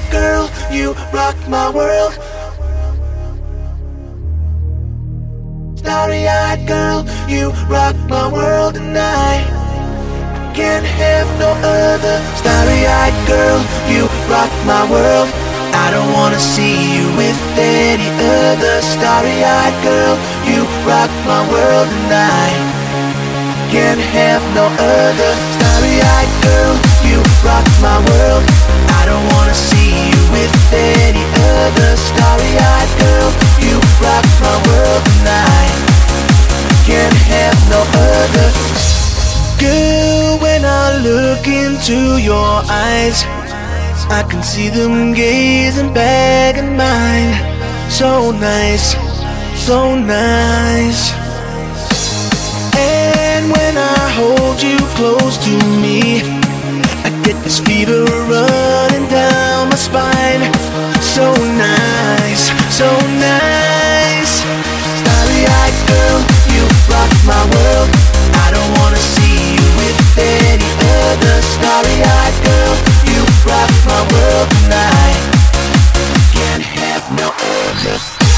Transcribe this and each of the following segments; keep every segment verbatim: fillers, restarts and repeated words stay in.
girl, you rock my world. Starry-eyed girl, you rock my world tonight. I can't have no other. Starry-eyed girl, you rock my world. I don't wanna see you with any other. Starry-eyed girl, you rock my world tonight. Can't have no other. Starry-eyed girl, you rock my world. I don't wanna see you with any other. Starry-eyed girl, you rock my world tonight. Can't have no other. Girl, when I look into your eyes, I can see them gazing back at mine. So nice, so nice. And when I hold you close to me, I get this fever running down my spine. So nice, so nice. Starry-eyed girl, you rock my world. I don't wanna see you with any other. Starry-eyed girl, you rock my world tonight. Can't have no other.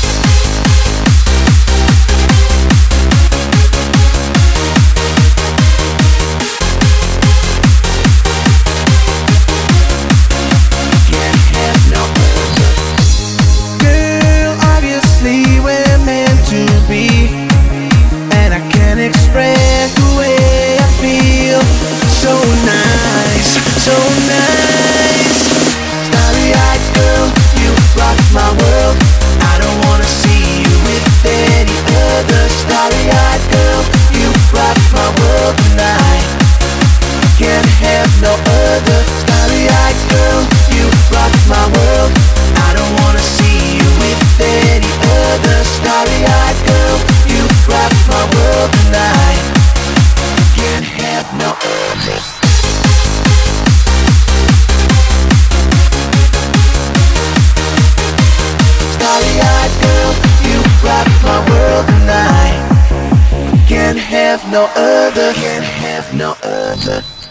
Express the way I feel. So nice, so nice. Starry-eyed girl, you rock my world. I don't wanna see you with any other. Starry-eyed girl, you rock my world tonight. Can't have no other. Starry-eyed girl, you rock my world. I don't wanna see you with any other. Starry-eyed girl, you rock my world tonight. Can't have no other. Starry-eyed girl, you rock my world tonight. Can't have no other. Can't have no other.